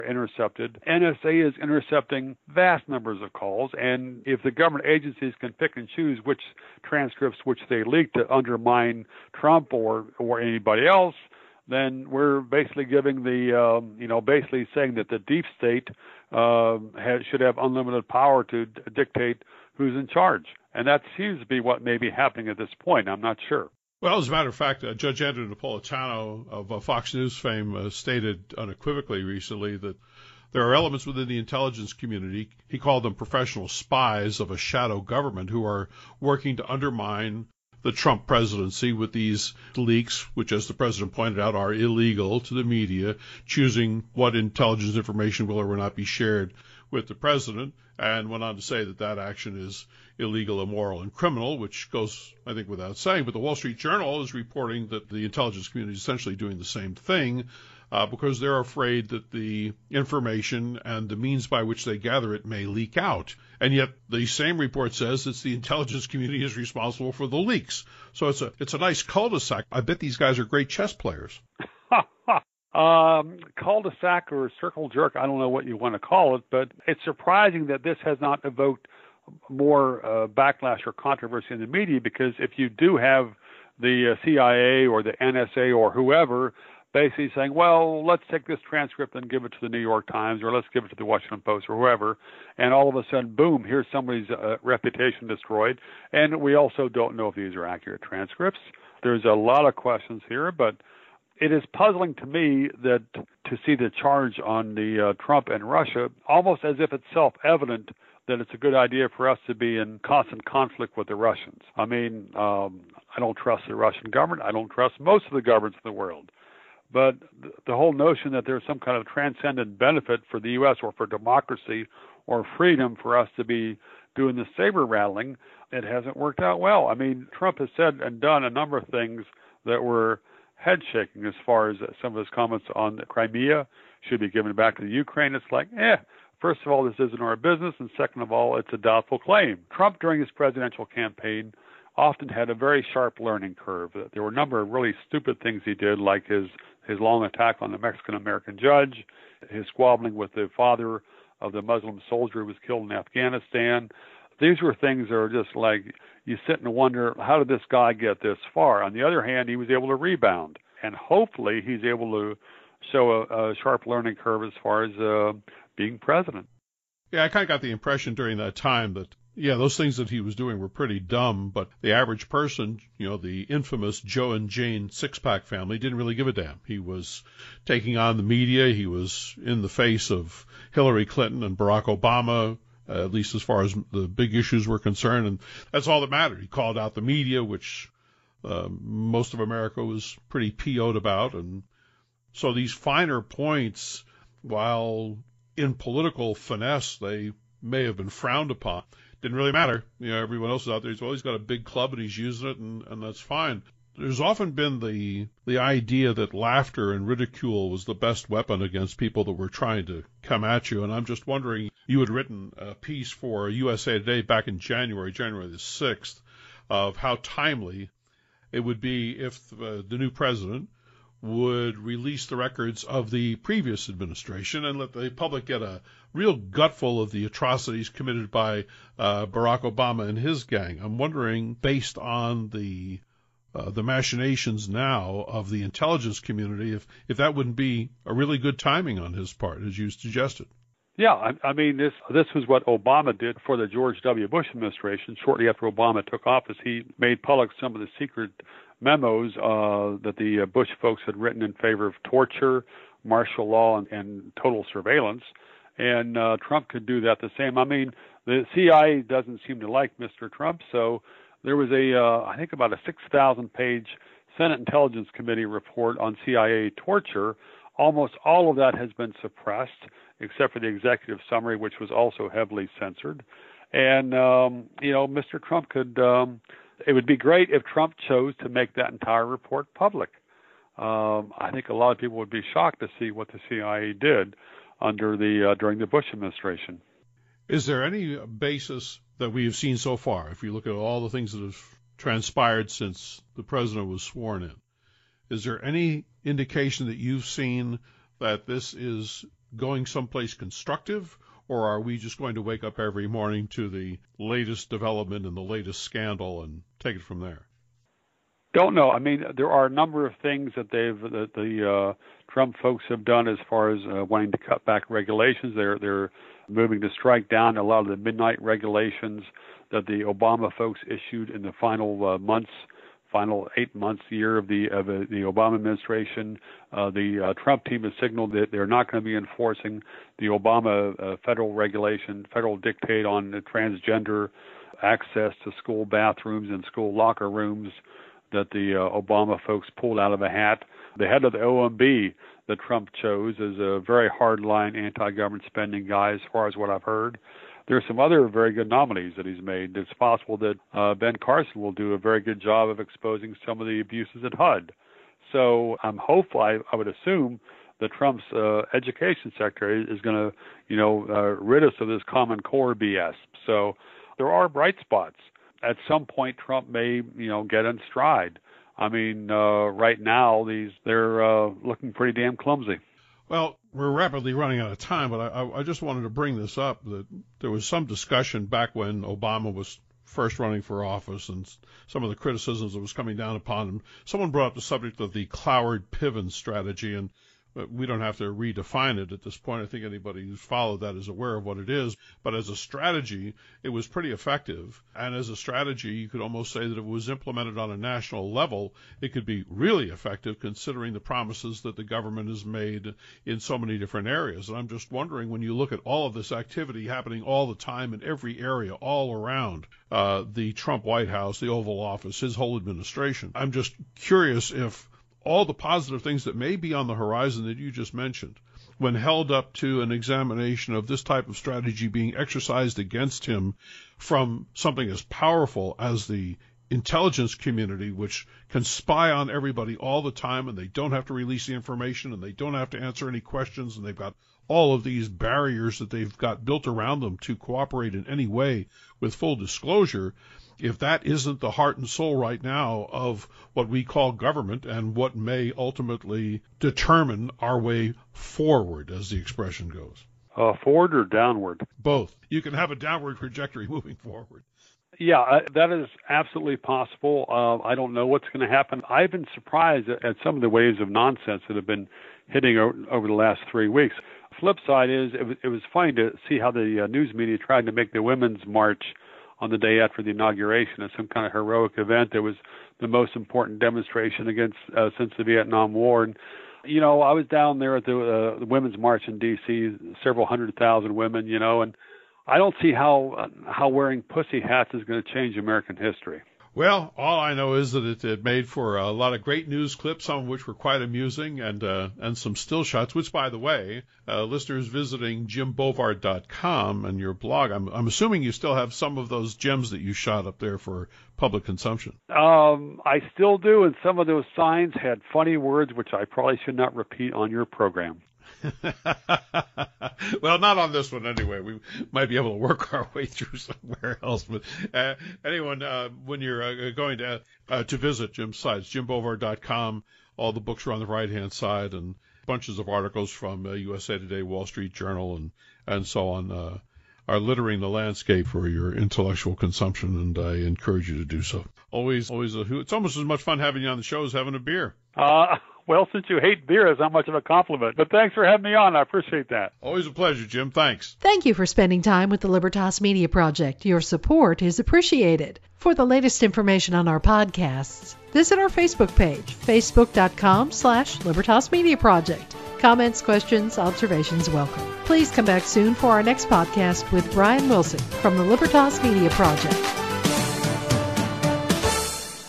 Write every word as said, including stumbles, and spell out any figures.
intercepted. N S A is intercepting vast numbers of calls, and if the government agencies can pick and choose which transcripts which they leak to undermine Trump or, or anybody else, then we're basically giving the, um, you know, basically saying that the deep state uh, has, should have unlimited power to d- dictate who's in charge. And that seems to be what may be happening at this point. I'm not sure. Well, as a matter of fact, uh, Judge Andrew Napolitano of uh, Fox News fame uh, stated unequivocally recently that there are elements within the intelligence community, he called them professional spies of a shadow government, who are working to undermine the Trump presidency with these leaks, which, as the president pointed out, are illegal to the media, choosing what intelligence information will or will not be shared with the president, and went on to say that that action is illegal, immoral, and criminal, which goes, I think, without saying. But the Wall Street Journal is reporting that the intelligence community is essentially doing the same thing uh, because they're afraid that the information and the means by which they gather it may leak out. And yet the same report says it's the intelligence community is responsible for the leaks. So it's a it's a nice cul-de-sac. I bet these guys are great chess players. Um, cul-de-sac or circle jerk, I don't know what you want to call it, but it's surprising that this has not evoked more uh, backlash or controversy in the media, because if you do have the uh, C I A or the N S A or whoever basically saying, well, let's take this transcript and give it to the New York Times, or let's give it to the Washington Post or whoever, and all of a sudden, boom, here's somebody's uh, reputation destroyed. And we also don't know if these are accurate transcripts. There's a lot of questions here, but it is puzzling to me that to see the charge on the uh, Trump and Russia, almost as if it's self-evident that it's a good idea for us to be in constant conflict with the Russians. I mean, um, I don't trust the Russian government. I don't trust most of the governments in the world. But th- the whole notion that there's some kind of transcendent benefit for the U S or for democracy or freedom for us to be doing the saber rattling, it hasn't worked out well. I mean, Trump has said and done a number of things that were head-shaking as far as some of his comments on the Crimea should be given back to the Ukraine. It's like, eh, first of all, this isn't our business, and second of all, it's a doubtful claim. Trump, during his presidential campaign, often had a very sharp learning curve. There were a number of really stupid things he did, like his, his long attack on the Mexican-American judge, his squabbling with the father of the Muslim soldier who was killed in Afghanistan. These were things that are just like, you sit and wonder, how did this guy get this far? On the other hand, he was able to rebound, and hopefully he's able to show a, a sharp learning curve as far as uh, being president. Yeah, I kind of got the impression during that time that, yeah, those things that he was doing were pretty dumb, but the average person, you know, the infamous Joe and Jane Sixpack family, didn't really give a damn. He was taking on the media. He was in the face of Hillary Clinton and Barack Obama, Uh, at least as far as the big issues were concerned, and that's all that mattered. He called out the media, which uh, most of America was pretty P O'd about, and so these finer points, while in political finesse they may have been frowned upon, didn't really matter. You know, everyone else is out there. He's, well, he's got a big club and he's using it, and, and that's fine. There's often been the the idea that laughter and ridicule was the best weapon against people that were trying to come at you. And I'm just wondering, you had written a piece for U S A Today back in January, January the sixth, of how timely it would be if uh, the new president would release the records of the previous administration and let the public get a real gutful of the atrocities committed by uh, Barack Obama and his gang. I'm wondering, based on the Uh, the machinations now of the intelligence community, if, if that wouldn't be a really good timing on his part, as you suggested. Yeah, I, I mean, this this was what Obama did for the George W. Bush administration. Shortly after Obama took office, he made public some of the secret memos uh, that the uh, Bush folks had written in favor of torture, martial law, and, and total surveillance. And uh, Trump could do that the same. I mean, the C I A doesn't seem to like Mister Trump, so there was a, uh, I think about a six thousand page Senate Intelligence Committee report on C I A torture. Almost all of that has been suppressed, except for the executive summary, which was also heavily censored. And, um, you know, Mister Trump could, um, it would be great if Trump chose to make that entire report public. Um, I think a lot of people would be shocked to see what the C I A did under the, uh, during the Bush administration. Is there any basis that we have seen so far, if you look at all the things that have transpired since the president was sworn in, is there any indication that you've seen that this is going someplace constructive, or are we just going to wake up every morning to the latest development and the latest scandal and take it from there? Don't know. I mean, there are a number of things that they've that the uh, Trump folks have done as far as uh, wanting to cut back regulations. They're they're moving to strike down a lot of the midnight regulations that the Obama folks issued in the final uh, months, final eight months year of the of uh, the Obama administration. Uh, the uh, Trump team has signaled that they're not going to be enforcing the Obama uh, federal regulation, federal dictate on the transgender access to school bathrooms and school locker rooms that the uh, Obama folks pulled out of a hat. The head of the O M B that Trump chose is a very hardline anti-government spending guy, as far as what I've heard. There are some other very good nominees that he's made. It's possible that uh, Ben Carson will do a very good job of exposing some of the abuses at H U D. So I'm hopeful, I, I would assume, that Trump's uh, education secretary is going to, you know, uh, rid us of this Common Core B S. So there are bright spots. At some point, Trump may, you know, get in stride. I mean, uh, right now, these they're uh, looking pretty damn clumsy. Well, we're rapidly running out of time, but I, I just wanted to bring this up, that there was some discussion back when Obama was first running for office and some of the criticisms that was coming down upon him. Someone brought up the subject of the Cloward-Piven strategy, and we don't have to redefine it at this point. I think anybody who's followed that is aware of what it is. But as a strategy, it was pretty effective. And as a strategy, you could almost say that if it was implemented on a national level, it could be really effective considering the promises that the government has made in so many different areas. And I'm just wondering, when you look at all of this activity happening all the time in every area, all around uh, the Trump White House, the Oval Office, his whole administration, I'm just curious if all the positive things that may be on the horizon that you just mentioned, when held up to an examination of this type of strategy being exercised against him from something as powerful as the intelligence community, which can spy on everybody all the time, and they don't have to release the information, and they don't have to answer any questions, and they've got all of these barriers that they've got built around them to cooperate in any way with full disclosure. If that isn't the heart and soul right now of what we call government and what may ultimately determine our way forward, as the expression goes. Uh, forward or downward? Both. You can have a downward trajectory moving forward. Yeah, uh, that is absolutely possible. Uh, I don't know what's going to happen. I've been surprised at, at some of the waves of nonsense that have been hitting over, over the last three weeks. Flip side is it was, it was funny to see how the uh, news media tried to make the Women's March on the day after the inauguration as some kind of heroic event that was the most important demonstration against uh, since the Vietnam War. And, you know, I was down there at the, uh, the Women's March in D C, several hundred thousand women, you know, and I don't see how uh, how wearing pussy hats is going to change American history. Well, all I know is that it, it made for a lot of great news clips, some of which were quite amusing, and uh, and some still shots, which, by the way, uh, listeners visiting jim bovard dot com and your blog, I'm, I'm assuming you still have some of those gems that you shot up there for public consumption. Um, I still do, and some of those signs had funny words, which I probably should not repeat on your program. Well, not on this one anyway. We might be able to work our way through somewhere else. But uh, anyone, uh, when you're uh, going to uh, to visit Jim's sites, jim bovard dot com, all the books are on the right-hand side, and bunches of articles from uh, U S A Today, Wall Street Journal, and, and so on uh, are littering the landscape for your intellectual consumption, and I encourage you to do so. Always, always, a, it's almost as much fun having you on the show as having a beer. Uh Well, since you hate beer, it's not much of a compliment. But thanks for having me on. I appreciate that. Always a pleasure, Jim. Thanks. Thank you for spending time with the Libertas Media Project. Your support is appreciated. For the latest information on our podcasts, visit our Facebook page, facebook.com slash Libertas Media Project. Comments, questions, observations welcome. Please come back soon for our next podcast with Brian Wilson from the Libertas Media Project.